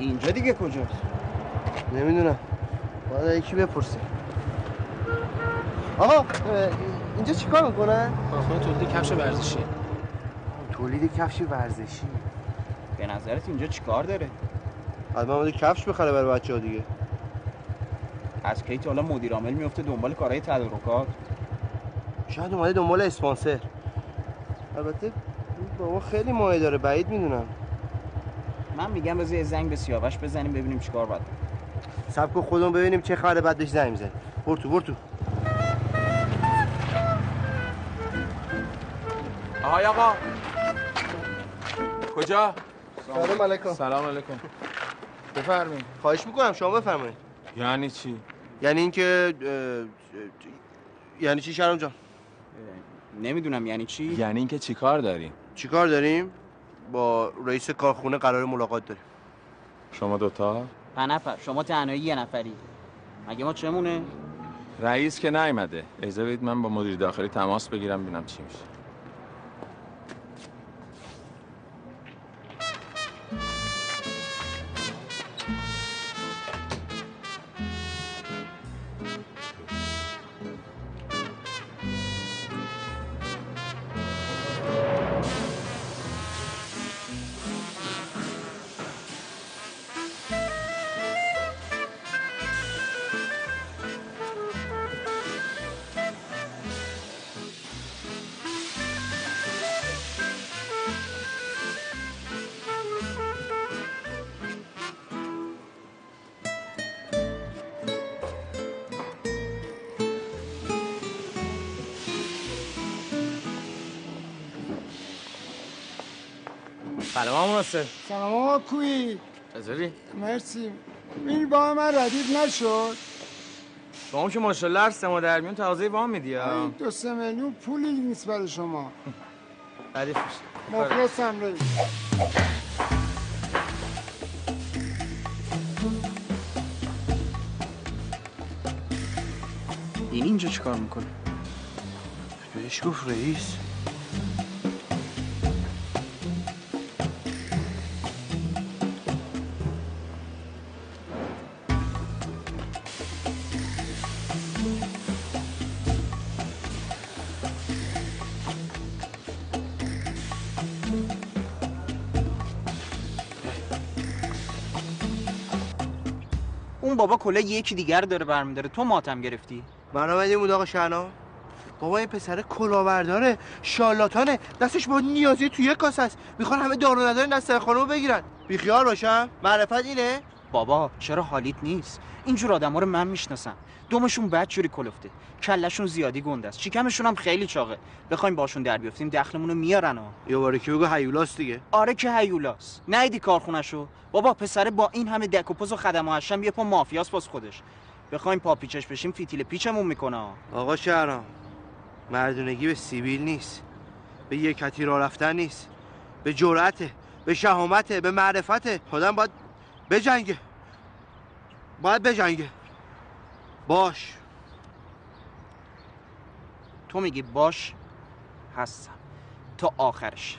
اینجا دیگه کجاست؟ نمیدونم، باید یکی بپرسه. آقا اینجا چیکار میکنن؟ کارخونه تولید کفش ورزشی. تولید کفش ورزشی؟ به نظرت اینجا چیکار داره؟ حتما اومده کفش بخره برای بچه‌ها دیگه. از کی تا حالا مدیر عامل میفته دنبال کارهای تدارکات؟ شاید اومده دنبال اسپانسر. البته بابا خیلی مایه داره، بعید میدونم. من میگم بذار یه زنگ به سیاوش بزنیم ببینیم چیکار باید. صبر کن خودمون ببینیم چه خبره، بعد بهش زنگ میزنیم. برو تو. آهای آقا کجا؟ سلام علیکم. سلام علیکم. بفرمایید. خواهش میکنم شما بفرمایید. یعنی چی؟ یعنی اینکه یعنی چی شرم جان؟ نمیدونم یعنی چی؟ یعنی اینکه چیکار داریم؟ چیکار داریم؟ با رئیس کارخونه قرار ملاقات داریم. شما دوتا؟ 5 نفر. شما تنهایی یه نفری. مگه ما چمونه؟ رئیس که نیومده. اجازه بدید من با مدیر داخلی تماس بگیرم ببینم چی میشه. سلام مناسب. سلام آقا کوی. چطوری؟ مرسی. این وام من ردیف نشد. شما که ماشاءالله هر 3 ماه در میون تازه وام میدی ها. 2-3 میلیون پولی نیست برای شما. ردیف میشه. مخلصم رئیس. این اینجا چیکار میکنه؟ بهش گفت رئیس. اون بابا کلا یکی دیگر داره برمی‌داره، تو ماتم گرفتی. برنامه بود آقا شهنا. بابا این پسر کلاهبرداره، شالاتانه، دستش با نیازی توی یک کاسه است. میخوان همه دار و ندار نستر خانومو بگیرن. بیخیال باشم. معرفت اینه؟ بابا چرا حالیت نیست؟ اینجور آدما رو من میشناسم. دومشون بدجوری کلفته، کلشون زیادی گنده است، شکمشون هم خیلی چاقه. بخوایم باشون در بیافتیم دخلمون رو میارن ها. یه باره که بگو هیولاس دیگه. آره که هیولاس. نیدی کارخونه‌شو؟ بابا پسر با این همه دک و پوز و خدمه هشم یه پا مافیاس باز خودش. بخوایم پا پیچش بشیم فیتیل پیچمون میکنه. آقا شهرام، مردونگی به سیبیل نیست، به یکتی راه رفتن نیست، به جرأته، به شهامته، به معرفته. آدم باید بجنگه. باش. تو میگی باش، هستم تا آخرش.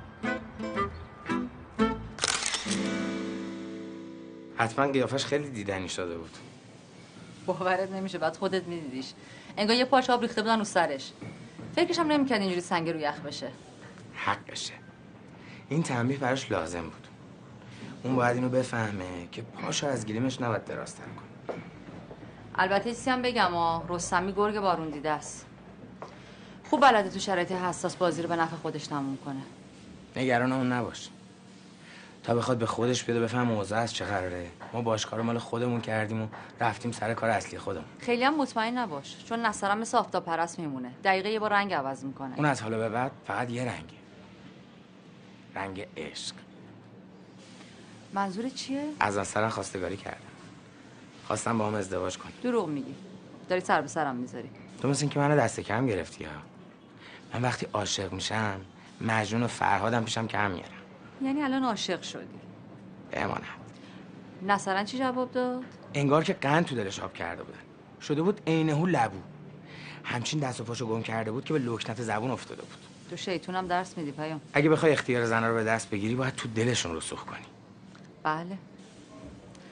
حتما قیافش خیلی دیدنی شده بود. باورت نمیشه، بعد خودت میدیدیش. انگار یه پارچه آب ریخته بودن رو سرش. فکرش هم نمیکرد اینجوری سنگ رو یخ بشه. حقشه. این تنبیه براش لازم بود. اون باید اینو بفهمه که پاشو از گلیمش نباید درازتر کنه. البته چیزی هم بگم رستمی گرگ بارون دیده است. خوب بلده تو شرایط حساس بازی رو به نفع خودش تموم کنه. نگران اون نباش. تا بخواد به خودش بیاد بفهم موضوع از چه قراره. ما باشکارو مال خودمون کردیم و رفتیم سر کار اصلی خودمون. خیلی هم مطمئن نباش، چون نصرم مثل آفتاب پرست میمونه. دقیقه یه بار رنگ عوض میکنه. اون از حالا به بعد فقط یه رنگه. رنگ عشق. منظور چیه؟ از نصرم خواستگاری کردم. خواستم با هم ازدواج کنی. دروغ میگی. داری سر به سرم میذاری. تو مثل اینکه منو دست کم گرفتی ها. من وقتی عاشق میشم مجنون و فرهادم پیشم کم میارم. یعنی الان عاشق شدی؟ بماند. نصرن چی جواب داد؟ انگار که قند تو دلش آب کرده بودن. شده بود عینه‌هو لبو. همچین دست و پاشو گم کرده بود که به لکنت زبون افتاده بود. تو شیطونم درس میدی پیام. اگه بخوای اختیار زنا رو به دست بگیری باید تو دلشون رسوخ کنی. بله.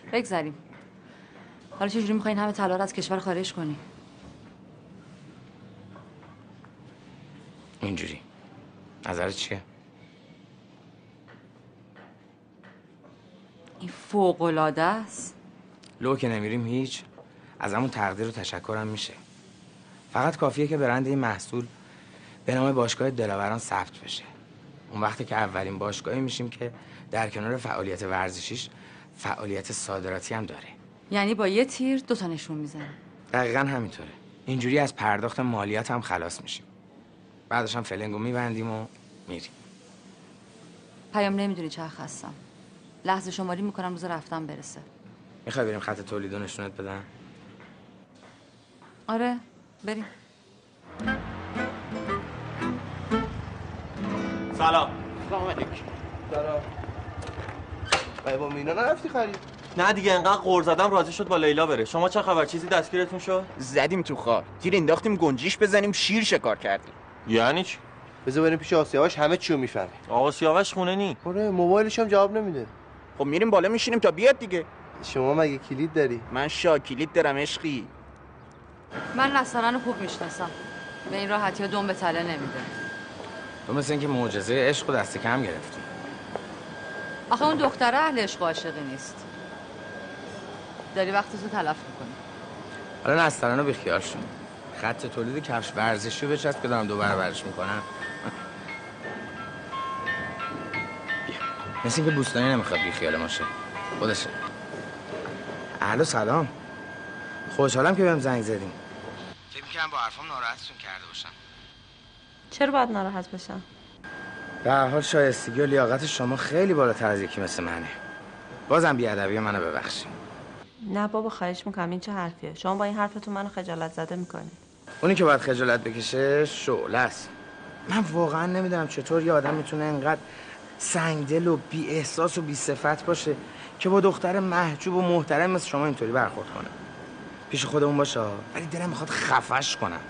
بگذریم. حالا چجوری میخواین همه طلا رو از کشور خارج کنی؟ اینجوری. نظرت چیه؟ این فوق‌العاده است. لو که نمیریم هیچ. از همون تقدیر و تشکرم میشه. فقط کافیه که برند این محصول به نام باشگاه دلاوران ثبت بشه. اون وقتی که اولین باشگاهی میشیم که در کنار فعالیت ورزشیش فعالیت صادراتی هم داره. یعنی با یه تیر 2 تا نشون میزنه. دقیقاً همینطوره. اینجوری از پرداخت مالیات هم خلاص میشیم. بعدش هم فلنگو میبندیم و میریم. پیام نمیدونی چه هستم. لحظه شماری میکنم روز رفتن برسه. میخوای بریم خط تولیدو نشونت بدم؟ آره بریم. سلام. سلام علیکم. سلام. با مینا نرفتی خرید؟ نه دیگه انقدر قور زدم راضی شد با لیلا بره. شما چه خبر؟ چیزی دستگیرتون شد؟ زدیم تو خار، تیر انداختیم گنجیش بزنیم، شیر شکار کردیم. یعنی چی؟ بذار بریم پیش آسیاوش، همه چیو میفهمه. آقا سیاوش خونه نی. آره موبایلش هم جواب نمیده. خب میریم بالا میشینیم تا بیاد دیگه. شما مگه کلید داری؟ من کلید دارم عشقی. من نسترن رو خوب میشناسم. به این راحتی ها دم به تله نمیده. تو مثل اینکه معجزه عشق و دست کم گرفتی. آخه اون دختره اهل عشق و عاشقی نیست. داری وقتتو تلف میکنی. حالا نسترانو بیخیال شد. خط تولید کفش ورزشی رو بچسب که دارم 2 برابرش میکنم. بیا. مثل اینکه بوستانی نمیخواد بیخیال ماشه. خودشه. الو سلام. خوشحالم که بهم زنگ زدیم. فکر می‌کردم با حرفام ناراحتتون کرده باشم. چرا باید ناراحت بشم؟ به هر حال شایستگی و لیاقت شما خیلی بالاتر از یکی مثل منه. بازم بی‌ادبی منو ببخشید. نه بابا خواهش میکنم، این چه حرفیه؟ شما با این حرفتون منو خجالت زده میکنید. اونی که باید خجالت بکشه شعله است. من واقعا نمیدونم چطور یه آدم میتونه انقدر سنگدل و بی احساس و بی صفت باشه که با دختر محجوب و محترم مثل شما اینطوری برخورد کنه. پیش خودمون باشه ولی دلم میخواد خفش کنم.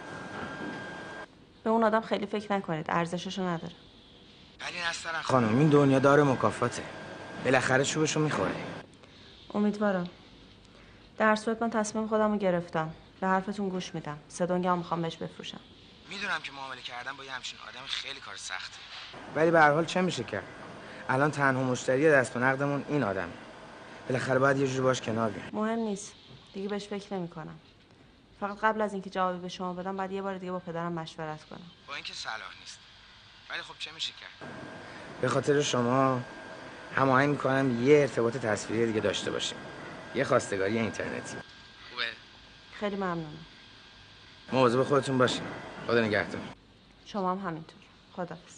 به اون آدم خیلی فکر نکنید، ارزششو نداره. ولی نسترن خانم، این دنیا داره مکافاته. بالاخره چوبشو میخوره. امیدوارم. در صورت من تصمیم خودم رو گرفتم. به حرفتون گوش میدم. 3 دنگ هم میخوام بهش بفروشم. میدونم که معامله کردن با یه همچین آدم خیلی کار سخته. ولی به هر حال چه میشه کرد؟ الان تنها مشتری دست و نقدمون این آدمه. بالاخره باید یه جوری باش کنار بیایم. مهم نیست. دیگه بهش فکر نمی‌کنم. فقط قبل از اینکه جوابی به شما بدم بعد یه بار دیگه با پدرم مشورت کنم. با اینکه صلاح نیست. ولی خب چه میشه کرد؟ به خاطر شما هماهنگ می‌کنم یه ارتباط تصویری دیگه داشته باشیم. یه خواستگاری اینترنتی. خوبه؟ خیلی ممنونم. مواظب خودتون باشین. خدا نگهدار. شما هم همینطور. خداحافظ.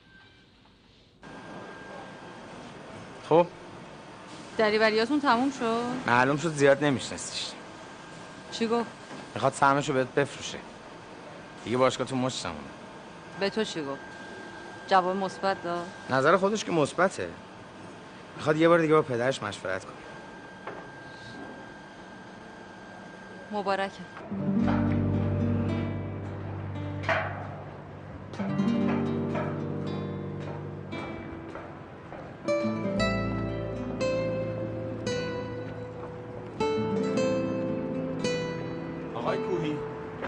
خب دریوریاتون تموم شد؟ معلوم شد زیاد نمیشناسیش. چی گفت؟ میخواد سهمشو بهت بفروشه. دیگه باشگاه تو مشتمونه. به تو چی گفت؟ جواب مثبت داد؟ نظر خودش که مثبته. میخواد یه بار دیگه با پدرش مشورت کنه. مبارکه. آقای کوهی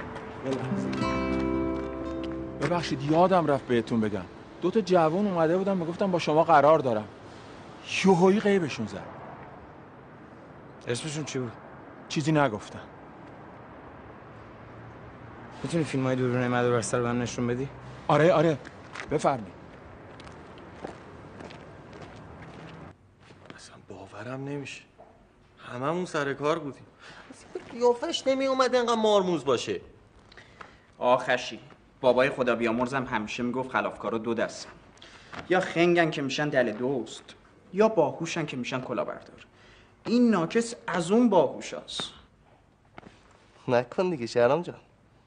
ببخشید یادم رفت بهتون بگم 2 تا جوان اومده بودن میگفتن با شما قرار دارم. یوهویی غیبشون زد. اسمشون چی بود؟ چیزی نگفتن. میتونی فیلمای دوربین مدار بستر رو من نشون بدی؟ آره بفرمایید. اصلا باورم نمیشه. هممون سر کار بودیم. قیافش نمی اومد انقدر مارموز باشه. آخشی بابای خدا بیامرزم همیشه میگفت خلافکارا 2 دستن. یا خنگن که میشن دل دوست، یا باهوشن که میشن کلاهبردار. این ناکس از اون باهوشاست. نکن دیگه شهرام جان.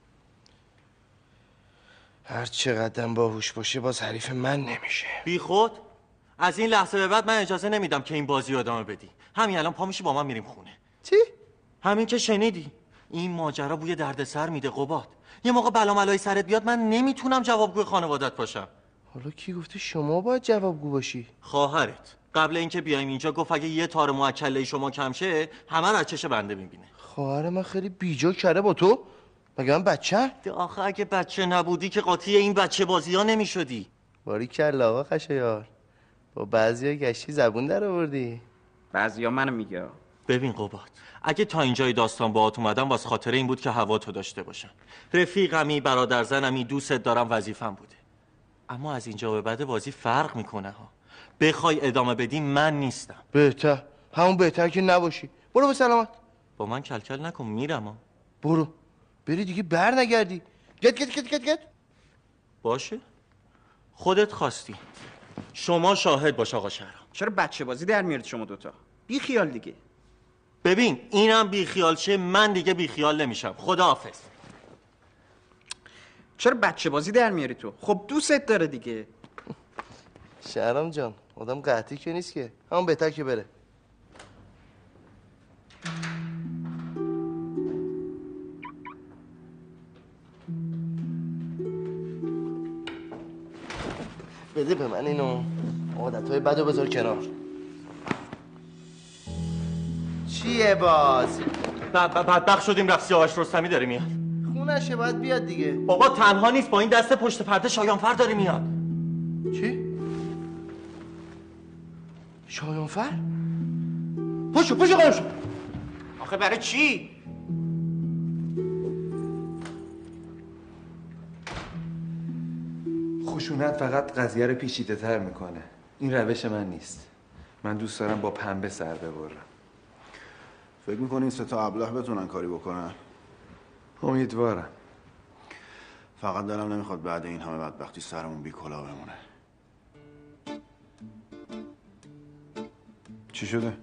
هر چقدرم باهوش باشه باز حریف من نمیشه. بی خود؟ از این لحظه به بعد من اجازه نمیدم که این بازی رو ادامه بدی. همین الان پا میشی با من میریم خونه. چی؟ همین که شنیدی. این ماجرا بوی دردسر میده قباد. یه موقع بلا ملای سرت بیاد من نمیتونم جوابگوی خانوادت باشم. حالا کی گفته شما باید جوابگو باشی؟ خواهرت. قبل اینکه بیایم اینجا گفت اگه یه تار موکله شما کم شه همه رو از چش بنده میبینه. خواهر من خیلی بیجا کرده با تو. مگه من بچه؟ آخه اگه بچه نبودی که قاطی این بچه بازی ها نمیشدی. باریکلا آقا خشایار، با بعضیا گشتی زبون در آوردی. بعضیا منو میگه. ببین قباد، اگه تا اینجای داستان باهات اومدم واسه خاطر این بود که هوا تو داشته باشم. رفیقمی، برادر زنمی، دوستت دارم، وظیفم بوده. اما از اینجا به بعد بازی فرق میکنه ها. بخوای ادامه بدی من نیستم. بهتر، همون بهتر که نباشی. برو به سلامت. با من کلکل نکن، میرم ها. برو، بری دیگه بر نگردی. گت. باشه، خودت خواستی. شما شاهد باش آقا شهرام. چرا بچه بازی در میارید شما دوتا؟ بی خیال دیگه. ببین اینم بی خیال شه، من دیگه بی خیال نمیشم. خداحافظ. چرا بچه بازی در میاری تو؟ خب دوستت داره دیگه. شهرام جان، آدم قحطی که نیست که. همون بهتر که بره. بده به من اینو. عادتهای بدو بذار کنار. چیه باز؟ بدبخت شدیم رفت سیاوش رستمی داره میاد. خونشه باید بیاد دیگه. بابا تنها نیست، با این دست پشت پرده شایانفر داره میاد. چی؟ شایانفر؟ پاشو قایم شو. آخه برای چی؟ خشونت فقط قضیه رو پیچیده تر میکنه. این روش من نیست. من دوست دارم با پنبه سر ببرم. فکر میکنی این سه تا ابله بتونن کاری بکنن؟ امیدوارم. فقط دلم نمیخواد بعد این همه بدبختی سرمون بی کلاه بمونه. چی شده؟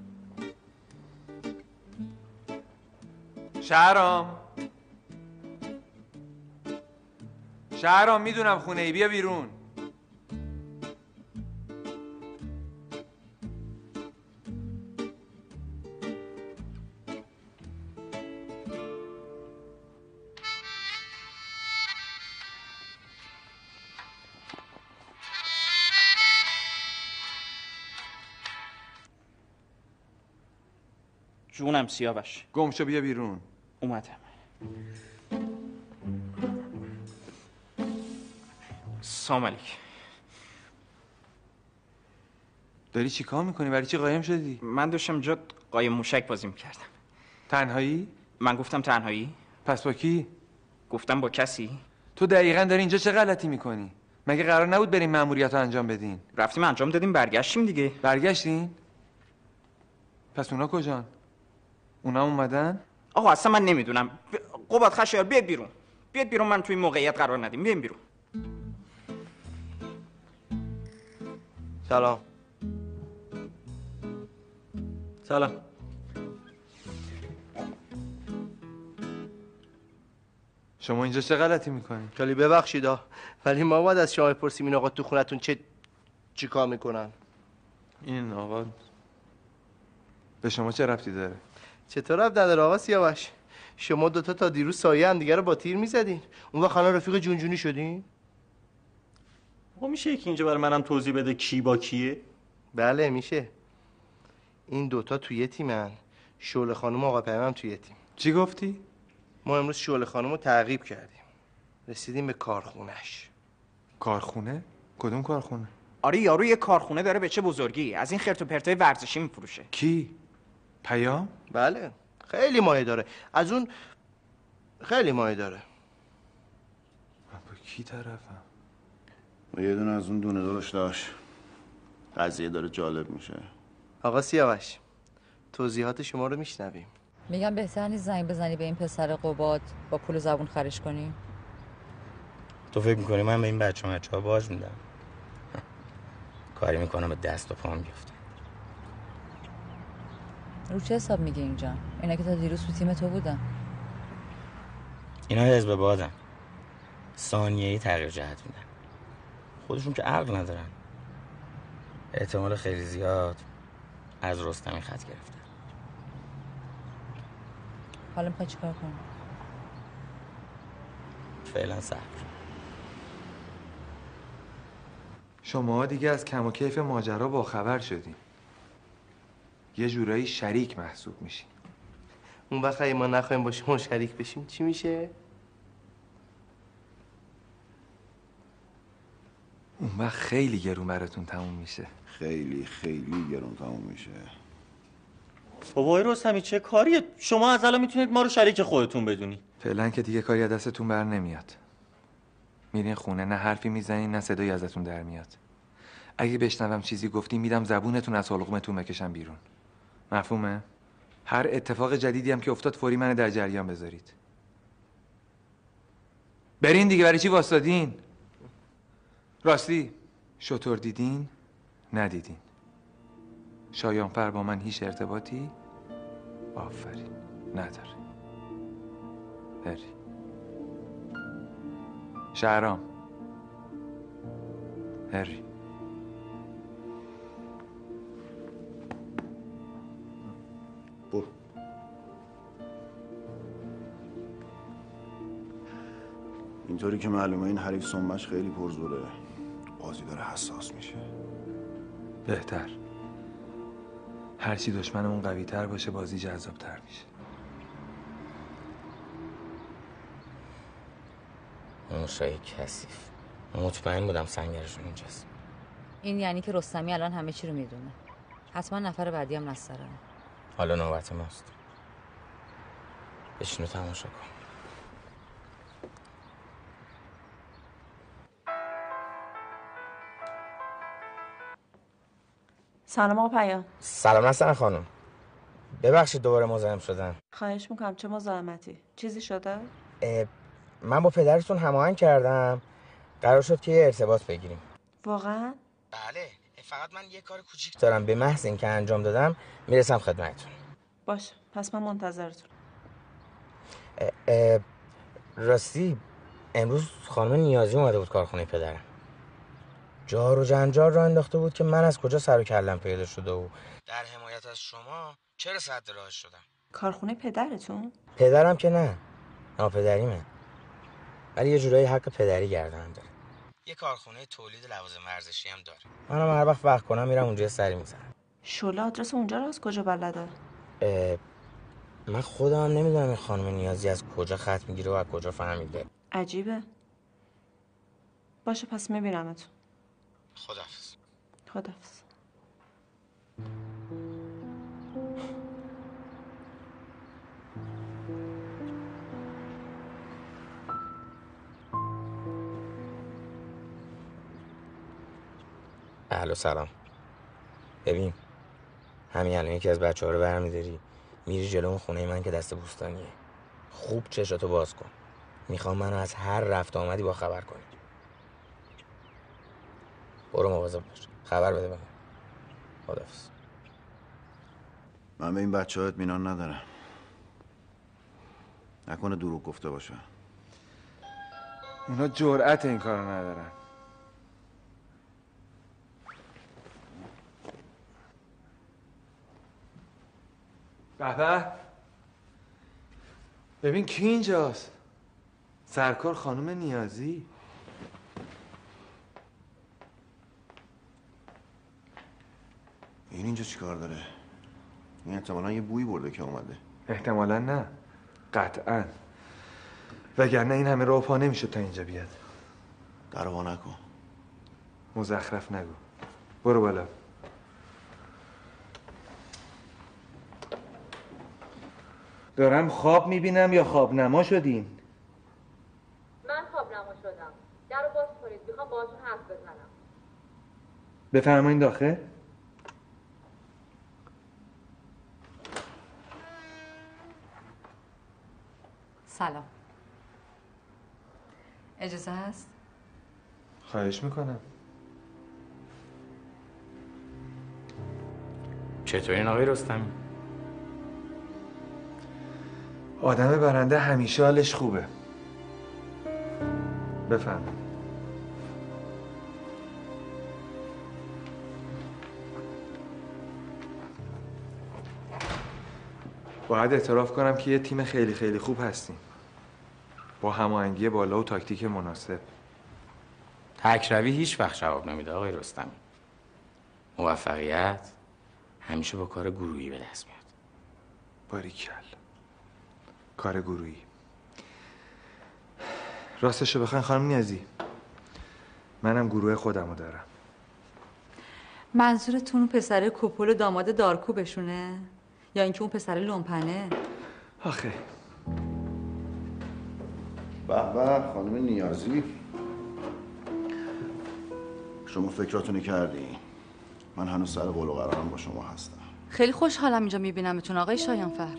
شهرام میدونم خونه ای، بیا بیرون. جونم سیاوش. گمشو بیا بیرون. اومدم. سلام علیکم. داری چی کار میکنی؟ برای چی قایم شدی؟ من داشتم اینجا قایم موشک بازی میکردم. تنهایی؟ من گفتم تنهایی؟ پس با کی؟ گفتم با کسی. تو دقیقاً داری اینجا چه غلطی میکنی؟ مگه قرار نبود بریم مأموریت رو انجام بدین؟ رفتیم انجام دادیم برگشتیم دیگه. برگشتین؟ پس اونا کجان؟ اونا اومدن؟ آقا اصلا من نمیدونم. قباد خشایار بیاد بیرون. بیاد بیرون، من توی این موقعیت قرار ندیم. بیایم بیرون. سلام. شما اینجا چه غلطی میکنین؟ خیلی ببخشید ولی ما باید از شما بپرسیم این آقا تو خونتون چی کار میکنن؟ این آقا به شما چه ربطی داره؟ چطور ربط نداره آقا سیاوش؟ شما دوتا تا دیروز سایه هم دیگه رو با تیر میزدین. اون وقت الان رفیق جونجونی شدین؟ آقا میشه یکی اینجا برای منم توضیح بده کی با کیه؟ بله میشه. این دوتا توی تیمن. شعله خانم و آقا پیام هم توی تیم. چی گفتی؟ ما امروز شعله خانم رو تعقیب کردیم. رسیدیم به کارخونش. کارخونه؟ کدوم کارخونه؟ آره یارو یه کارخونه داره به چه بزرگی. از این خرت و پرتای ورزشی میفروشه. کی؟ پیام؟ بله خیلی مایه داره. از اون خیلی مایه داره. من با کی طرفم؟ و یه دونه از اون دونه داشت. قضیه داره جالب میشه. آقا سیاوش توضیحات شما رو میشنویم. میگم بهتر نیست زنگ بزنی به این پسر قباد با پول زبون خرج کنی؟ تو فکر میکنی من به این بچه‌ها باج میدم؟ کاری میکنم به دست و پام بیفته. رو چه حساب میگه اینجا؟ اینا که تا دیروز تو تیم تو بودن. اینا حزب بادن. ثانیه‌ای تغییر جهت میدن. خودشون که عقل ندارن. احتمال خیلی زیاد از رستمی خط گرفتن. حالا میخوای چیکار کنی؟ فعلا صبر. شما دیگه از کم و کیف ماجرا باخبر شدین. یه جورایی شریک محسوب میشین. اون وقت اگه ما نخواهیم با شما شریک بشیم چی میشه؟ اون وقت خیلی گرون براتون تموم میشه. خیلی خیلی گرون تموم میشه. بابای رستمی چه کاریه؟ شما از الان میتونید ما رو شریک خودتون بدونی. فعلا که دیگه کاری از دستتون بر نمیاد. میرین خونه، نه حرفی میزنین نه صدایی ازتون در میاد. اگه بشنوم چیزی گفتی میدم زبونتون از حلقومتون بکشم بیرون. مفهومه؟ هر اتفاق جدیدی هم که افتاد فوری من در جریان بذارید. برین دیگه، برای چی واسادین؟ راستی شطور دیدین؟ ندیدین. شایانفر با من هیچ ارتباطی؟ آفرین نداره. هری شهرام هری برو. اینطوری که معلومه این حریف سنبش خیلی پرزوره. بازی داره حساس میشه. بهتر. هرچی دشمنمون قوی تر باشه بازی جذاب تر میشه. موشای کثیف. مطمئن بودم سنگرشون اینجاست. این یعنی که رستمی الان همه چی رو میدونه. حتما نفر بعدی هم نسترانه. حالا نوبت ماست. بشینو تماشا کن. سلام آقا پیام. سلام حسن خانم. ببخشید دوباره مزاحم شدم. خواهش میکنم، چه مزاحمتی؟ چیزی شده؟ من با پدرتون هماهنگ کردم. قرار شد که یه ارتباط بگیریم. واقعا؟ بله. فقط من یه کار کوچیک دارم. به محض اینکه انجام دادم میرسم خدمتتون. باشه، پس من منتظرتون. راستی امروز خانم نیازی اومده بود کارخونه پدرم. جار و جنجال را انداخته بود که من از کجا سر و کلم پیدا شده و در حمایت از شما چرا صد راهش شدم. کارخونه پدرتون؟ پدرم که نه، ناپدریمه، ولی یه جورایی حق پدری گردن داره. یه کارخونه تولید لوازم ورزشی هم داره. منم هر وقت کنم میرم اونجا سری میزنم. شله آدرس اونجا رو از کجا بلده؟ من خودم نمیدونم این خانم نیازی از کجا خط میگیره و از کجا فهمیده. عجیبه. باشه پس میبینمتون. خداحافظ. خداحافظ. اهلا سلام. ببین همین الان یکی از بچه‌ها رو برمی‌داری میری جلو اون خونه من که دست بوستانیه. خوب چشاتو باز کن. میخوام منو از هر رفت آمدی با خبر کنی. برو مواظب باش. خبر بده بهم. خداحافظ. من به این بچه‌ها اطمینان ندارم. نکنه دروغ گفته باشن. اونا جرأت این کارو ندارن. بابا ببین کی اینجاست؟ سرکار خانم نیازی. این اینجا چیکار داره؟ این احتمالاً یه بویی برده که اومده. احتمالاً نه، قطعاً. وگرنه این همه راه پا نمیشد تا اینجا بیاد. در وا نکن. مزخرف نگو. برو بالا. دارم خواب میبینم یا خواب نما شدین؟ من خواب نما شدم. در رو باز کنید. میخوام باهاتون حرف بزنم. بفرمایین داخل. سلام. اجازه هست؟ خواهش میکنم. چطورین آقای رستمی؟ آدم برنده همیشه حالش خوبه. بفرمایید. باید اعتراف کنم که یه تیم خیلی خیلی خوب هستیم. با هماهنگی بالا و تاکتیک مناسب. تکروی هیچ وقت جواب نمیده آقای رستمی. موفقیت همیشه با کار گروهی به دست میاد. باریکل. کار گروهی. راستشو بخواین خانم نیازی، منم گروه خودمو دارم. منظورتون اون پسر کپل داماد دارکوبشونه؟ یا اینکه اون پسر لومپنه؟ آخه به به خانم نیازی، شما فکراتونو کردی؟ من هنوز سر قول و قرارم با شما هستم. خیلی خوشحالم اینجا میبینمتون آقای شایانفر.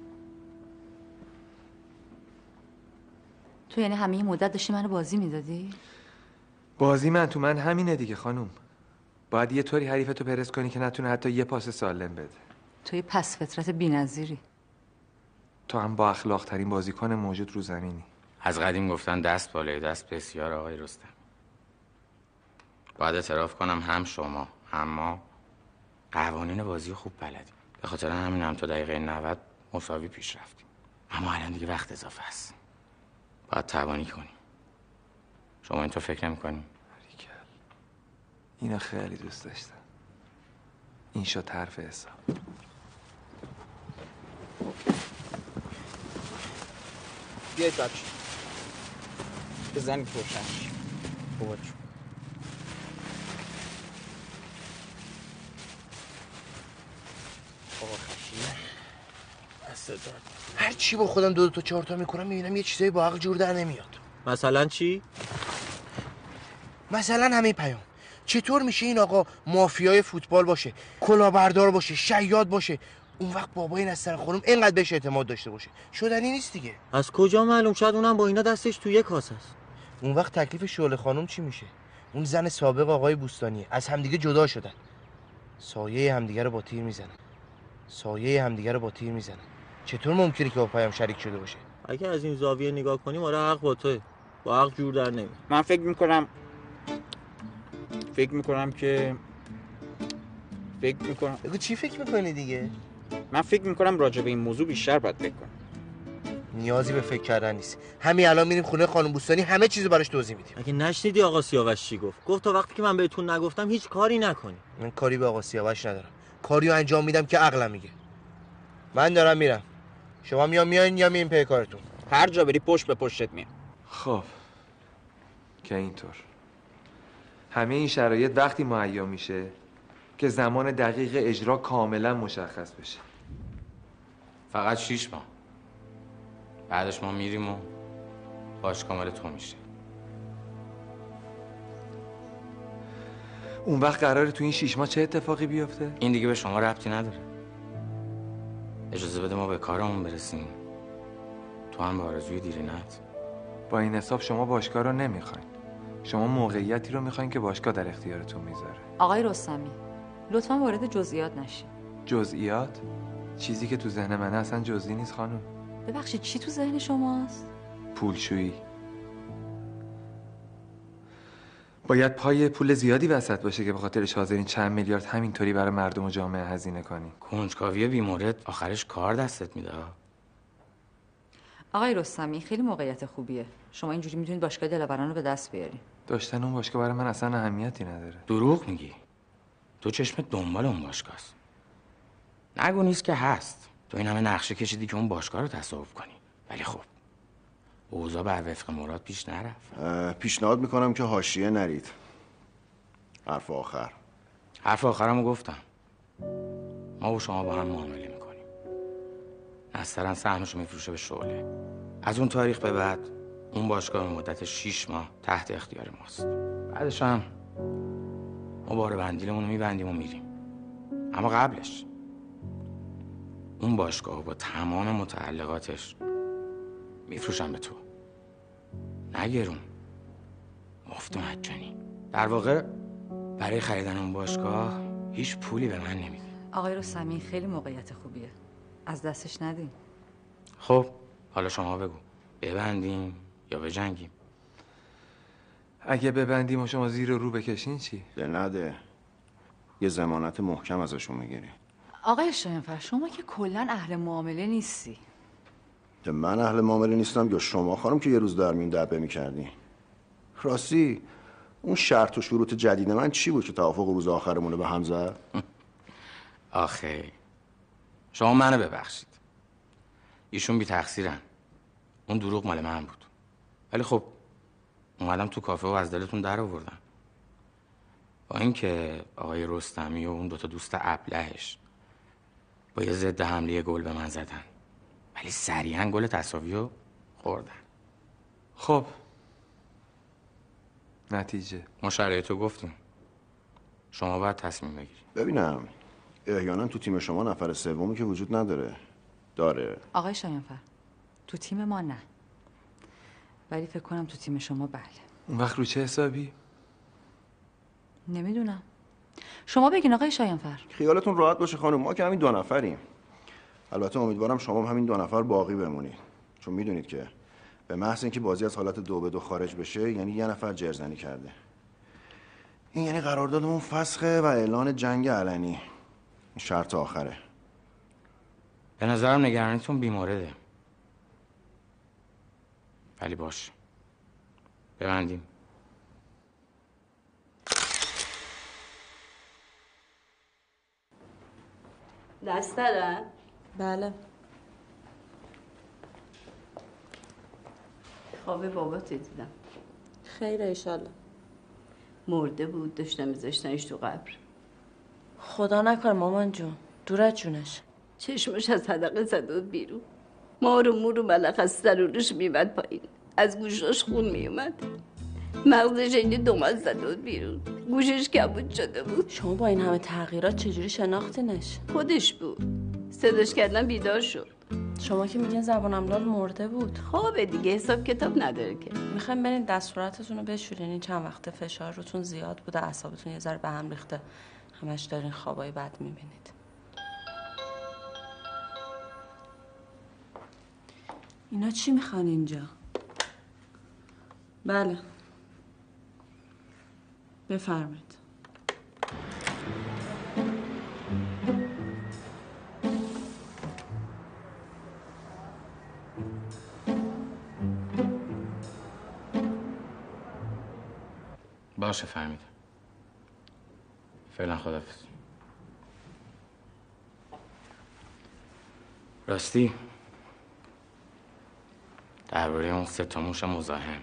تو یعنی همه این مدت داشتی منو بازی میدادی؟ بازی من تو من همینه دیگه خانوم. باید یه طوری حریفتو پرس کنی که نتونه حتی یه پاس سالم بده. توی پس فطرت بی‌نظیری. تو هم با اخلاق ترین بازیکن موجود رو زمینی. از قدیم گفتن دست بالای دست بسیار آقای رستمی. باید اعتراف کنم هم شما هم ما قوانین بازی خوب بلدیم. به خاطر همین هم تا دقیقه 90 مساوی پیش رفتیم. اما الان دیگه وقت اضافه است. باید توانی کنیم. شما اینطور فکر نمی‌کنی؟ اینو خیلی دوست داشتم. این شد حرف حساب. بیاید بچه بزنید روشنش. بابا جون آقا خشیه هر چی با خودم دو تا چهار تا میکنم میبینم یه چیزایی با عقل جور در نمیاد. مثلا چی؟ مثلا همین پیام. چطور میشه این آقا مافیای فوتبال باشه، کلاهبردار باشه، شیاد باشه، اون وقت بابای نصر خانم اینقدر بهش اعتماد داشته باشه؟ شدنی نیست دیگه. از کجا معلوم؟ شاید اونم با اینا دستش توی کاسه است. اون وقت تکلیف شعله خانم چی میشه؟ اون زن سابق آقای بوستانیه، از همدیگه جدا شدن، سایه همدیگه رو با تیر میزنن. چطور ممکنه که با پیام شریک شده باشه؟ اگه از این زاویه نگاه کنیم آره حق با توه. با حق جور در نمیاد. من فکر میکنم بگو چی فکر میکنی دیگه؟ من فکر میکنم راجع به این موضوع بیشتر باید فکر کنم. نیازی به فکر کردن نیست. همین الان میریم خونه خانم بوستانی، همه چیزو براش توضیح میدیم. اگه نشنیدی آقا سیاوش چی گفت تا وقتی که من بهتون نگفتم هیچ کاری نکنی. من کاری به آقا سیاوش ندارم. کاریو انجام میدم که عقلم میگه. من دارم میرم. شما میاین یا میین پی کارتون؟ هر جا بری پشت به پشتت میام. خب که اینطور همه این شرایط وقتی مهیا میشه که زمان دقیق اجرا کاملا مشخص بشه. فقط 6 ماه. بعدش ما میریم و باشگاه مال تو میشه. اون وقت قراره تو این 6 ماه چه اتفاقی بیفته؟ این دیگه به شما ربطی نداره. اجازه بده ما به کارمون برسیم. تو هم به آرزوی دیرینت. با این حساب شما باشگاه رو نمیخواین. شما موقعیتی رو میخواین که باشگاه در اختیارتون میذاره. آقای رستمی لطفا وارد جزئیات نشین. جزئیات؟ چیزی که تو ذهن من اصلا جزئی نیست خانم. ببخشید چی تو ذهن شماست؟ پولشویی. باید پای پول زیادی وسط باشه که به خاطرش حاضرین چند میلیارد همینطوری برای مردم و جامعه هزینه کنی. کنجکاوی بیمورد آخرش کار دستت میده. آقای رستمی خیلی موقعیت خوبیه. شما اینجوری میتونید باشگاه دلاوران رو به دست بیارین. داشتن اون باشگاه برای من اصلا اهمیتی نداره. دروغ میگی. تو چشمت دنبال اون باشگاه است. نگو نیست که هست. تو این همه نقشه کشیدی که اون باشگاه رو تصاحب کنی. ولی خب اوضاع بر وفق مراد پیش نرفت. پیشنهاد میکنم که حاشیه نرید. حرف آخرمو گفتم. ما و شما با هم معامله میکنیم. نسترن سهمشو میفروشه به شعله. از اون تاریخ به بعد اون باشگاه مدت 6 ماه تحت اختیار ماست. بعدش هم ما بار بندیلمون رو میبندیم و میریم. اما قبلش اون باشگاه با تمام متعلقاتش میفروشم به تو. نگرون، مفت و مجانی. در واقع برای خریدن اون باشگاه هیچ پولی به من نمیدی. آقای رستمی خیلی موقعیت خوبیه. از دستش ندین. خب حالا شما بگو ببندیم یا بجنگیم؟ اگه ببندیم و شما زیر رو بکشین چی؟ نده. یه ضمانت محکم ازشون میگیری. آقای شایانفر شما که کلا اهل معامله نیستی. من اهل معامله نیستم یا شما خانم که یه روز در میون دعبه میکردی؟ راستی اون شرط و شروط جدید من چی بود که توافق روز آخرمون رو به هم زد؟ آخه شما منو ببخشید، ایشون بی تقصیرن، اون دروغ مال من بود، ولی خب اومدم تو کافه و از دلتون در آوردم. با اینکه آقای رستمی و اون دوتا دوست ابلهش با یه ضد حمله گل به من زدن، ولی سریعا گل تساوی رو خوردن. خب نتیجه ما شرایطو گفتیم، شما باید تصمیم بگیرید. ببینم احیانا تو تیم شما نفر سومی که وجود نداره. داره آقای شایانفر، تو تیم ما نه، ولی فکر کنم تو تیم شما بله. اون وقت رو چه حسابی؟ نمیدونم، شما بگین آقای شایانفر. خیالتون راحت باشه خانم، ما که همین 2 نفریم. البته امیدوارم شما هم همین 2 نفر باقی بمونید، چون میدونید که به محض اینکه بازی از حالت 2-2 خارج بشه یعنی یه نفر جرزنی کرده. این یعنی قراردادمون فسخه و اعلان جنگ علنی. این شرط آخره. به نظرم نگرانیتون بیمورده، ولی باش ببندیم. دست دادن؟ بله. خواب بابات دیدم. خیر ایشالله. مرده بود، داشتم میذاشتنش تو قبر. خدا نکنه مامان جون، دور از جونش. چشمش از حدقه زده بود بیرون، مارو مورو ملخ از سر و روش میمد پایین، از گوشاش خون میومد، مغزش اینجا دومت زده بود بیرون، گوشش کبود شده بود. شما با این همه تغییرات چجوری شناختینش؟ خودش بود، صداش کردن بیدار شد. شما که میگین زبانم لال مرده بود. خوابه دیگه، حساب کتاب نداره که. میخوایم برین دستوراتتون رو بشورین، این چند وقته فشار روتون زیاد بوده، اعصابتون یه ذره به هم ریخته، همش دارین خوابای بد میبینید. اینا چی میخوان اینجا؟ بله بفرمایید. باشه فهمیدم. فعلا خداحافظ. راستی درباره اون 3 تا موش مزاحم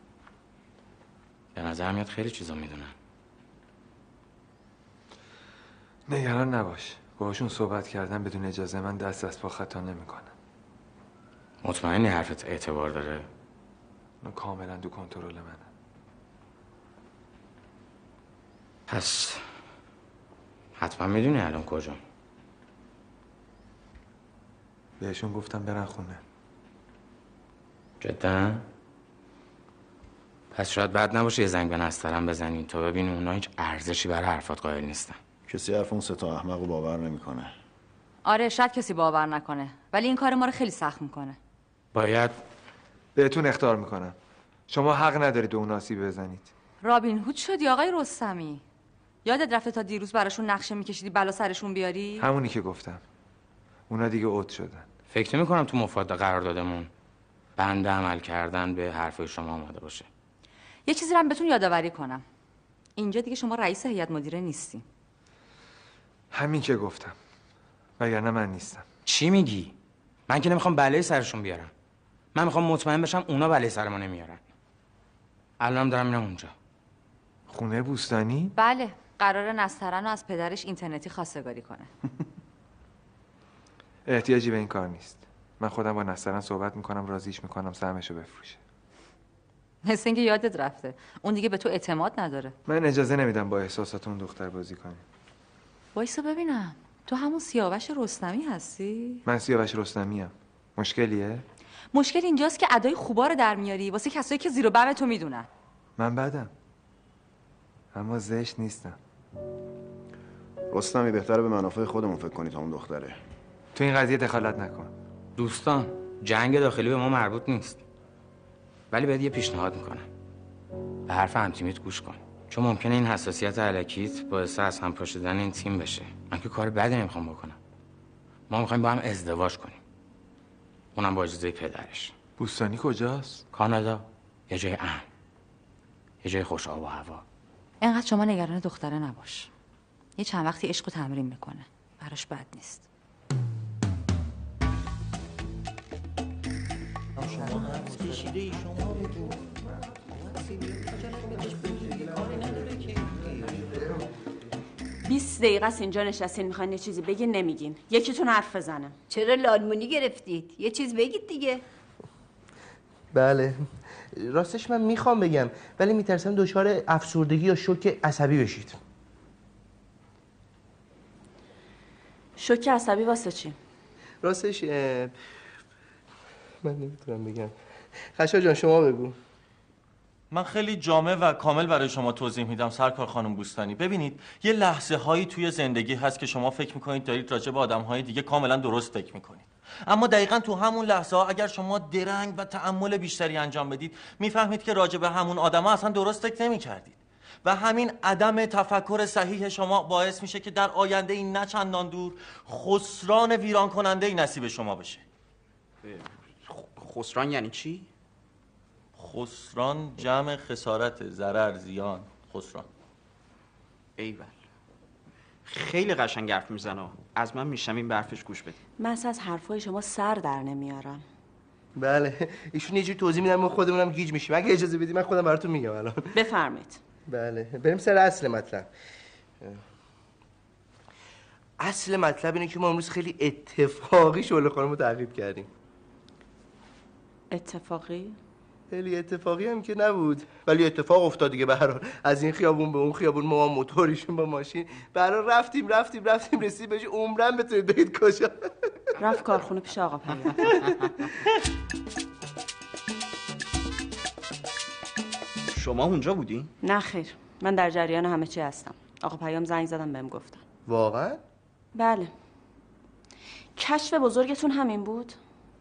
به نظر میاد خیلی چیزا میدونن. نگران نباش، باهاشون صحبت کردن بدون اجازه من دست از پا خطا نمیکنن. مطمئنی حرفت اعتبار داره؟ اونا کاملا تو کنترل منه. پس حتما میدونی الان کجا؟ بهشون گفتم برن خونه. جدا؟ پس شاید بد نباشه یه زنگ به نسترن بزنین تا ببینی اونا هیچ ارزشی برای حرفات قائل نیستن. کسی حرف اون 3 تا احمق رو باور نمیکنه. آره شاید کسی باور نکنه، ولی این کار ما رو خیلی سخت میکنه. باید بهتون اخطار میکنم، شما حق ندارید به اون آسیب بزنید. رابین هود شدی آقای رستمی؟ یادت رفته تا دیروز براشون نقشه میکشیدی بلا سرشون بیاری؟ همونی که گفتم، اونا دیگه عد شدن. فکر نمی‌کنم تو مفاد قراردادمون بند عمل کردن به حرف شما آماده باشه. یه چیزی رو هم بهتون یادآوری کنم، اینجا دیگه شما رئیس هیئت مدیره نیستی. همین که گفتم، وگرنه من نیستم. چی میگی؟ من که نمیخوام بلای سرشون بیارم، من میخوام مطمئن بشم اونا بلای سر ما نمیارن. الانم دارم میرم اونجا. خونه بوستانی؟ بله، قراره نسترن رو از پدرش اینترنتی خواستگاری کنه. احتیاجی به این کار نیست. من خودم با نسترن صحبت میکنم، راضیش میکنم سهمشو بفروشه. مثل اینکه یادت رفته اون دیگه به تو اعتماد نداره. من اجازه نمیدم با احساسات اون دختر بازی کنی. وایسا ببینم، تو همون سیاوش رستمی هستی؟ من سیاوش رستمیم. مشکلیه؟ مشکل اینجاست که ادای خوبا رو در میاری واسه کسایی که زیر و بم تو میدونن. من بدم، اما زشت نیستم. رستمی بهتره به منافع خودمون فکر کنی تا اون دختره. تو این قضیه دخالت نکن. دوستان، جنگ داخلی به ما مربوط نیست، ولی بهت یه پیشنهاد میکنم، به حرف همتیمیت گوش کن، چون ممکنه این حساسیت الکیت باعث از هم پاشیدن این تیم بشه. من که کار بدی نمیخوام بکنم. ما میخوایم با هم ازدواج کنیم، اونم با اجازه پدرش. بوستانی کجاست؟ کانادا. یه جای امن، یه جای خوش آب و هوا. انقدر شما نگران دختره نباش. یه چند وقتی عشق رو تمرین میکنه، براش بد نیست. بیست دقیقه است اینجا نشستین میخواین یه چیزی بگین نمیگین. یکیتون حرف بزنه. چرا لالمونی گرفتید؟ یه چیز بگید دیگه. بله راستش من میخوام بگم ولی میترسم دچار افسردگی یا شوک عصبی بشید. شوک عصبی واسه چی؟ راستش من نمیتونم بگم. خشایار جان شما بگو. من خیلی جامع و کامل برای شما توضیح میدم سرکار خانم بوستانی. ببینید یه لحظه هایی توی زندگی هست که شما فکر میکنید دارید راجع به آدم های دیگه کاملا درست فکر میکنید، اما دقیقا تو همون لحظه ها اگر شما درنگ و تأمل بیشتری انجام بدید میفهمید که راجع به همون آدم ها اصلا درست فکر نمیکردید و همین عدم تفکر صحیح شما باعث میشه که در آینده این نه چندان دور خسران ویران کننده ای نصیب شما بشه. خسران یعنی چی؟ خسران جمع خسارت، ضرر، زیان، خسران. ایول خیلی قشنگ حرف میزنه. از من میشم این به حرفش گوش بدید. من از حرفای شما سر در نمیارم. بله ایشون یه جوری توضیح میدن ما خودمونم گیج میشیم. اگه اجازه بدید من خودم براتون میگم الان. بفرمایید. بله بریم سر اصل مطلب. اصل مطلب اینه که ما امروز خیلی اتفاقی شعله خانم رو تعقیب کردیم. اتفاقی؟ خیلی اتفاقی هم که نبود ولی اتفاق افتاد دیگه. به هر حال از این خیابون به اون خیابون ما موتوریشون با ماشین به هر حال رفتیم رسید بهش عمرن بتونید بگید کجا. رفت کارخونه پیش آقا پیام. شما اونجا بودی؟ نه خیر من در جریان همه چی هستم. آقا پیام زنگ زدم بهم گفتن. واقعا؟ بله. کشف بزرگتون همین بود؟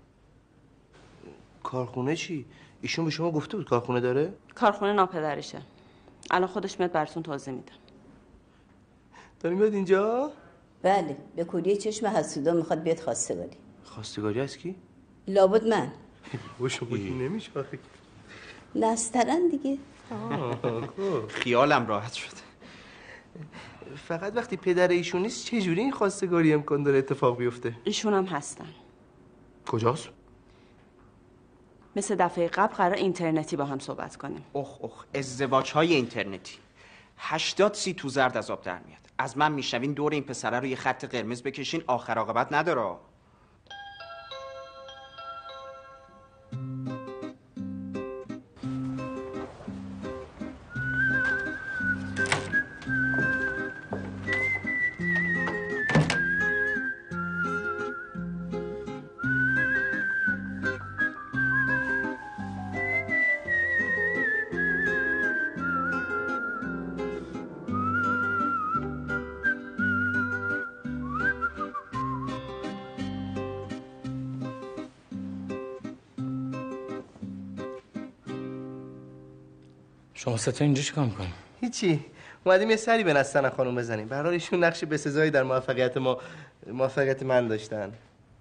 کارخونه چی؟ ایشون به شما گفته بود کارخونه داره؟ کارخونه ناپدریشه. الان خودش میاد براتون توضیح میده. داری میاد اینجا؟ بله به کلیه چشم حسودا میخواد بیاد خواستگاری. خواستگاری از کی؟ لابد من. با شما کی نمیشه آخه. نسترن دیگه. خیالم راحت شد. فقط وقتی پدر ایشون نیست چجوری این خواستگاری امکان داره اتفاق بیفته؟ ایشون هم هستن. کجاست؟ مثل دفعه قبل قرار اینترنتی با هم صحبت کنیم. اخ ازدواج های اینترنتی 80 سی تو زرد از آب در میاد. از من میشوین دور این پسره رو یه خط قرمز بکشین آخر عاقبت نداره. شما ستا اینجا چیکار میکنیم؟ هیچی اومدیم یه سری به نسترن خانم بزنیم. به هر حال ایشون نقش بسزایی در موفقیت من داشتن.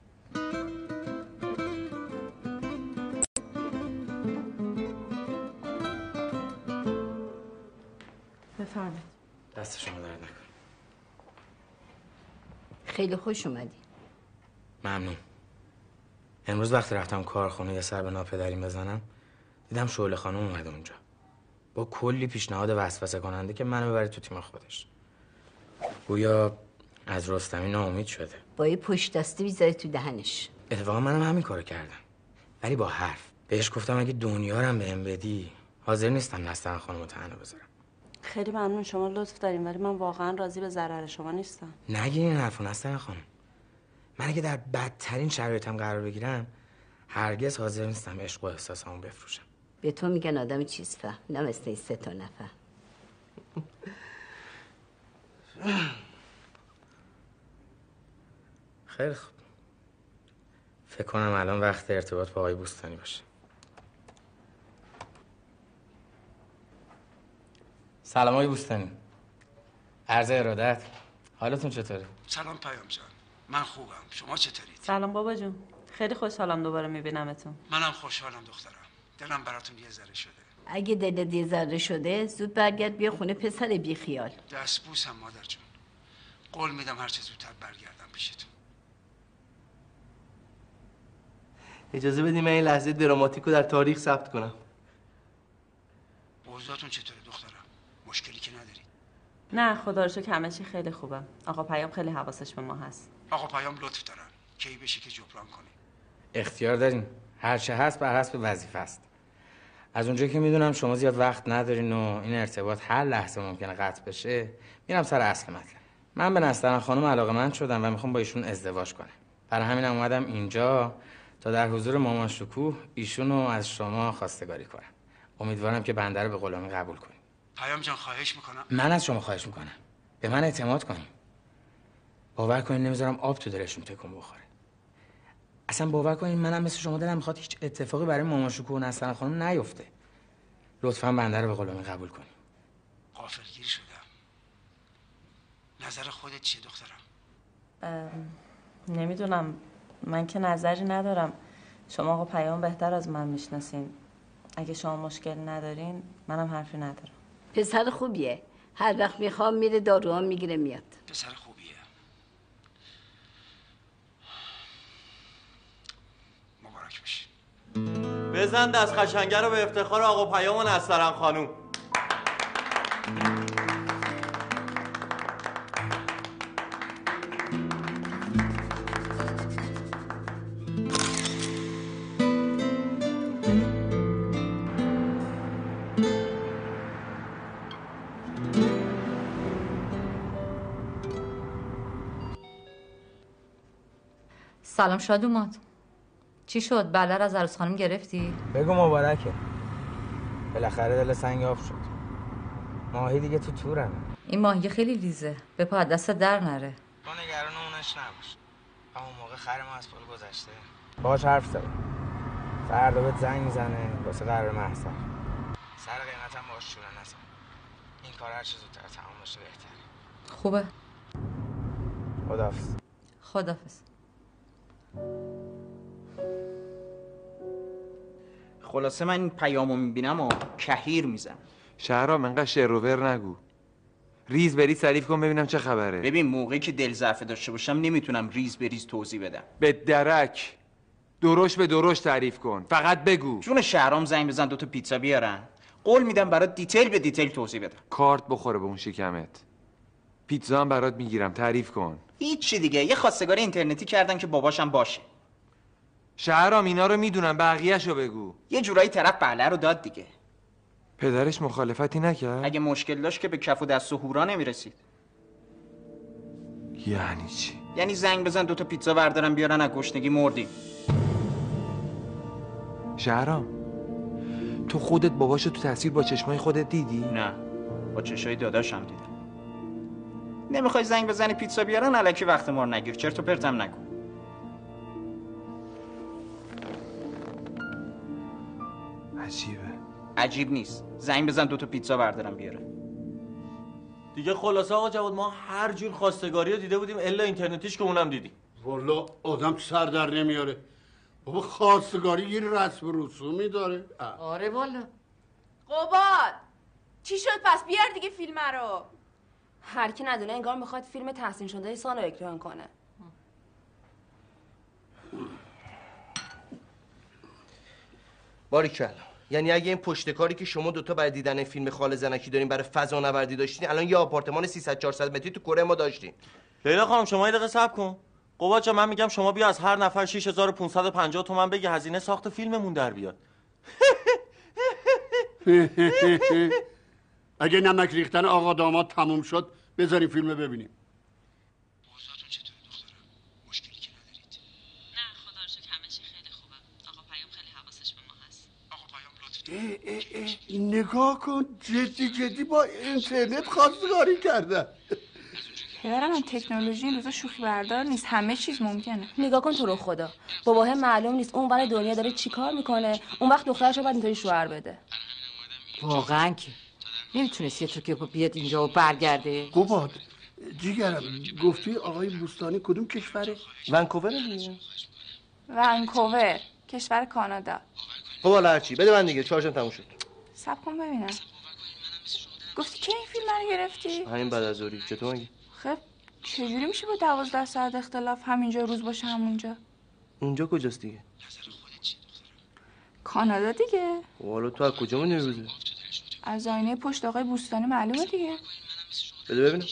بفرمایید. دست شما درد نکنه. خیلی خوش اومدی. ممنون. امروز وقتی رفتم کارخونه یه سر به ناپدریم بزنم دیدم شعله خانم اومده اونجا با کلی پیشنهاد وسوسه کننده که منو ببره تو تیم خودش. گویا از رستمی ناامید شده. با یه پشت دستی بیزاری تو دهنش. اتفاقا منم همین کارو کردم ولی با حرف. بهش گفتم اگه دنیا رو هم بهم بدی حاضر نیستم نسترن خانم رو تنها بذارم. خیلی ممنون شما لطف دارین ولی من واقعا راضی به ضرر شما نیستم. نگین این حرفو نسترن خانم. من اگه در بدترین شرایطم قرار بگیرم هرگز حاضر نیستم عشق و احساسامو بفروشم. به تو میگن آدم چیز فهم نه مثل این سه تا نفر. خیلی خوب. فکر کنم الان وقت ارتباط با آقای بوستانی باشه. سلام آقای بوستانی. عرض ارادت. حالتون چطوره؟ سلام پیام جان. من خوبم. شما چطورید؟ سلام بابا جون. خیلی خوشحالم دوباره میبینمتون. منم خوشحالم دخترم. دلم براتون یه ذره شده. اگه دلت یه ذره شده زود برگرد بیا خونه پسر بیخیال. دستبوسم مادر جون. قول میدم هر چه زودتر برگردم پیشتون. اجازه بدیم من این لحظه دراماتیکو در تاریخ ثبت کنم. اوضاعتون چطوره دخترم؟ مشکلی که نداری؟ نه خدا رو شکر همه چی خیلی خوبه. آقا پیام خیلی حواسش به ما هست. آقا پیام لطف دارن. کی بشه که جبران کنی؟ اختیار دارین. هر چه هست بر حسب وظیفه است. از اونجایی که میدونم شما زیاد وقت ندارین و این ارتباط هر لحظه ممکنه قطع بشه، میرم سر اصل مطلب. من به نسترن خانم علاقه‌مند شدم و میخوام با ایشون ازدواج کنم. برای همینم اومدم اینجا تا در حضور مامان شکوه ایشونو از شما خواستگاری کنم. امیدوارم که بنده رو به غلامی قبول کنیم. پیام جان خواهش میکنم. من از شما خواهش میکنم. به من اعتماد کنیم. باور کنین نمیذارم آب تو دلشون تکون بخوره. اصلا باور کنین منم مثل شما دلم میخواد هیچ اتفاقی برای مامان شکوه و نسترن خانم نیفته. لطفاً بنده رو به غلامی قبول کنیم. غافلگیر شدم. نظر خودت چیه دخترم؟ نمیدونم. من که نظری ندارم. شما آقا پیام بهتر از من میشناسین. اگه شما مشکل ندارین منم حرفی ندارم. پسر خوبیه. هر وقت میخوام میره داروها میگیره میاد. پسر خوبیه. مبارک بشه. بزن دست قشنگه رو به افتخار آقا پیام و نسترن خانوم. سلام شادومات. چی شد؟ بله از عروس خانم گرفتی؟ بگو مبارکه. بالاخره دل سنگ آب شد. ماهی دیگه تو تورمه. این ماهی خیلی لیزه. به پا دست در نره. تو نگران اونش نباش. همون موقع خر ما از پل گذشته. باهاش حرف زدم. فردا بهت زنگ میزنه واسه قرار محضر. سر قیمتم باهاش شوره نزن. این کار هر چه زودتر تمام بشه بهتره. خوبه. خداحافظ. خداحافظ. خلاصه من این پیامو میبینم و کهیر میزنم. شهرام انقدر شعر و ور نگو. ریز بریز تعریف کن ببینم چه خبره. ببین موقعی که دل ضعف داشته باشم نمیتونم ریز بریز توضیح بدم. به درک درشت به درشت تعریف کن. فقط بگو. جون شهرام زنگ بزن 2 تا پیتزا بیارن. قول میدم برات دیتیل به دیتیل توضیح بدم. کارت بخوره به اون شکمت. پیتزا هم برات میگیرم. تعریف کن. هیچی دیگه. یه خواستگاری اینترنتی کردن که باباشم باشه. شهرام اینا رو میدونم. بقیه‌شو بگو. یه جورایی طرف بله رو داد دیگه. پدرش مخالفتی نکرد؟ اگه مشکل داشت که به کف و دست و هورا نمیرسید. یعنی چی؟ یعنی زنگ بزن 2 تا پیتزا بردارن بیارن از گشنگی مردیم. شهرام تو خودت باباشو تو تصویر با چشمای خودت دیدی؟ نه با چشای داداشم دیدم. نمیخوای زنگ بزنی پیتزا بیارن الکی وقت ما رو نگیر. چرت و پرتم نگو. عجیبه. عجیب نیست. زنگ بزن 2 تا پیتزا بردارن بیارن. دیگه خلاصه آقا جواد ما هر جور خواستگاری رو دیده بودیم الا اینترنتیش که اونم دیدیم. والا آدم سر در نمیاره. بابا خواستگاری یه رسم و رسومی داره. آره والا. قباد چی شد پس؟ بیار دیگه فیلم رو. هر کی ندونه انگار میخواد فیلم تحسین شده سانو اکران کنه. باریکلا. یعنی اگه این پشتکاری که شما دوتا برای دیدن فیلم خال زنکی دارین برای فضانوردی داشتین الان یه آپارتمان 300-400 متری تو کره ما داشتین. لیلا خانم شما یه دقیقه صبر کن. قباد جان من میگم شما بیا از هر نفر 6550 تومان بگی هزینه ساخت فیلممون در بیاد. اگه نمک ریختن آقا داماد تموم شد بذاریم فیلم ببینیم. اوضاعتون چطوره دخترم؟ مشکلی که ندارید؟ نه خدا رو شکر همه چی خیلی خوبه. آقا پیام خیلی حواسش به ما هست. آقا پیام لطف دارید. نگاه کن جدی با اینترنت خواستگاری کردن. پدرم تکنولوژی این روزا شوخی بردار نیست. همه چیز ممکنه. نگاه کن تو رو خدا. باباه معلوم نیست اون ور دنیا داره چیکار میکنه. اون وقت دخترش رو بعد اینطوری شوهر بده. واقعا که نمیتونست یه تو که بیاد اینجا و برگرده. قباد جیگرم گفتی آقای بوستانی کدوم کشوره؟ ونکوور دیگه. ونکوور کشور کانادا. خب حالا هرچی بده من دیگه شارژم تموم شد. صبر کن ببینم. گفتی که این فیلم رو گرفتی؟ همین بعد از ظهری. چطور مگه؟ خب چجوری میشه با 12 ساعت اختلاف همینجا روز باشه همونجا؟ اونجا کجاست دیگه؟ کانادا دیگه. حالا تو از کجا میدونی روزه؟ از آینه پشت آقای بوستانی معلومه دیگه. بده ببینم.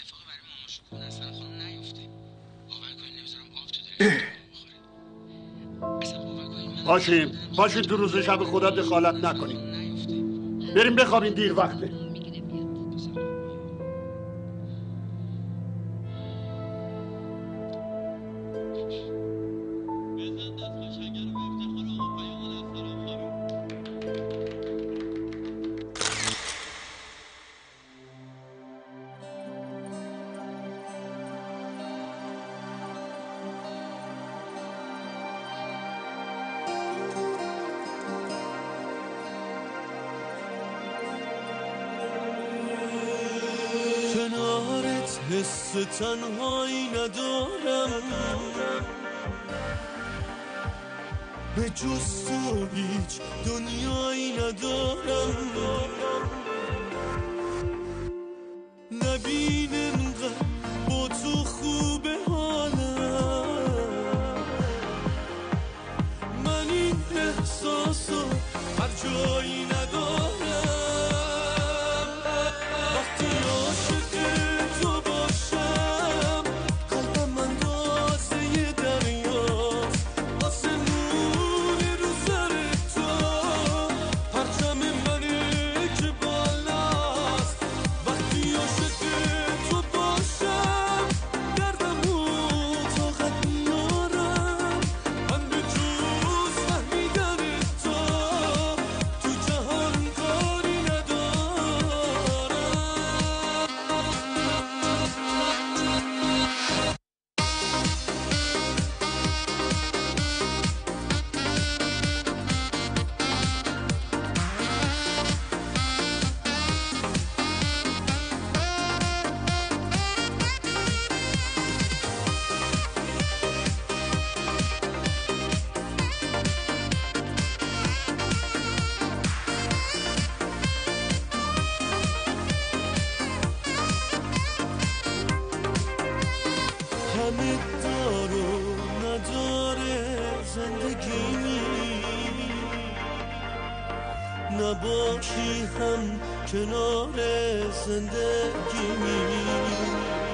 باشیم تو روز شب خدا دخالت نکنیم. بریم بخوابیم، دیر وقته. کنارت حس تنهایی ندارم، به جز تو هیچ دنیایی ندارم. نبین انقدر با تو خوبه حالم، من این احساسو هر جایی ندارم. وقتی عاشق تو باشم قلبم اندازه دریاست، آسمون رو سر تو پرچم منه که بالاست. وقتی عاشق تو باشم دردمو طاقت میارم، من به جز فهمیدن تو تو جهان کاری ندارم. همه دار و نداره زندگی، نباشی هم کنار زندگی.